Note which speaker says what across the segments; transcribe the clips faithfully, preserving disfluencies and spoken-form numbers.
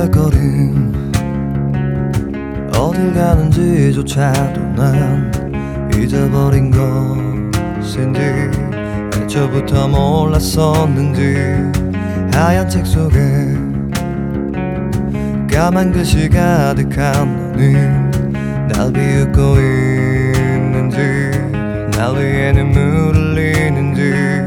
Speaker 1: 발걸음 어딜 가는지조차도 난 잊어버린 것인지 애초부터 몰랐었는지 하얀 책 속에 까만 글씨 가득한 너는 날 비웃고 있는지 날 위해 눈물을 흘리는지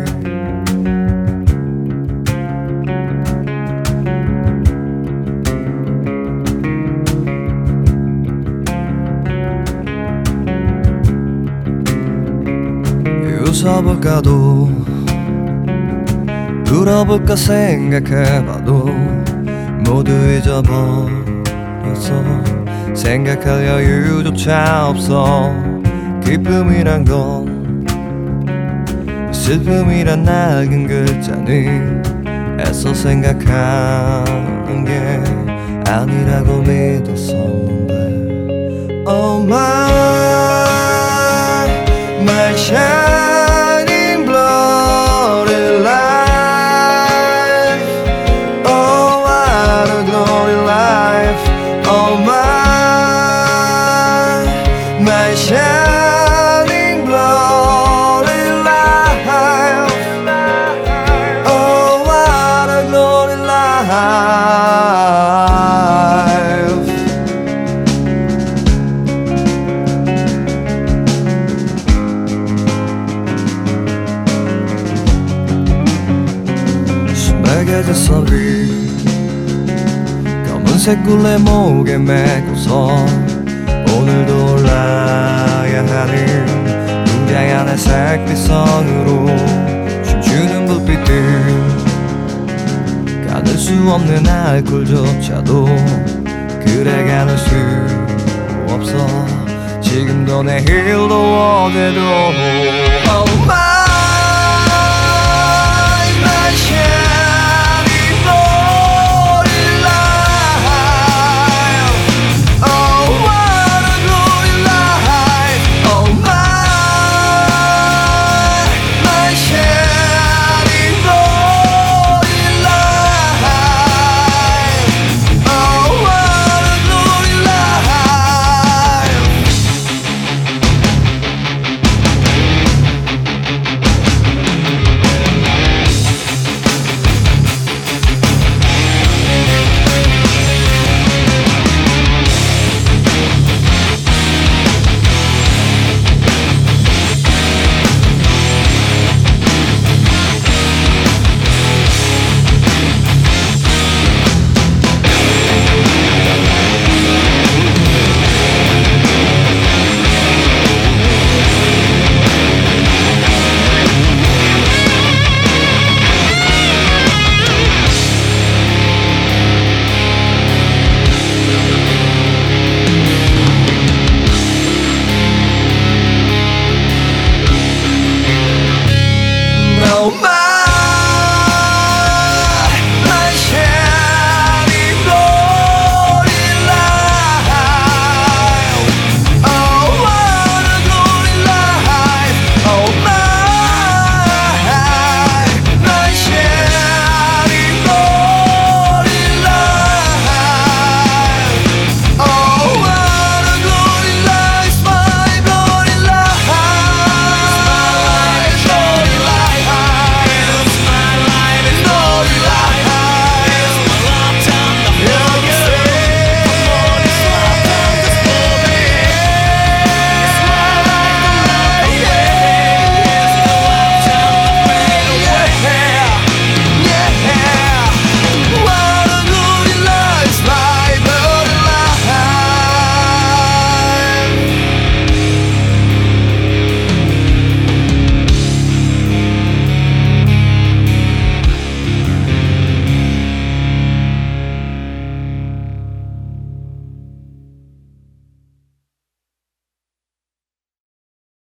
Speaker 1: 웃어볼까도 울어볼까 생각해봐도 모두 잊어버렸어. 생각할 여유조차 없어. 기쁨이란 건 슬픔이란 낡은 글자는 애써 생각하는 게 아니라고 믿었었는데 Oh my, my shining bloody light. Oh what a glory life. Oh my, my shining glory life. Oh what a glory life. 숨막혀진 소리 검은색 굴레 목에 메고서 오늘도 올라야 하는 웅장한 색빛성으로 춤추는 불빛들 가눌 수 없는 알코올조차도 그래 가눌 수 없어. 지금도 내일도 어제도 Oh my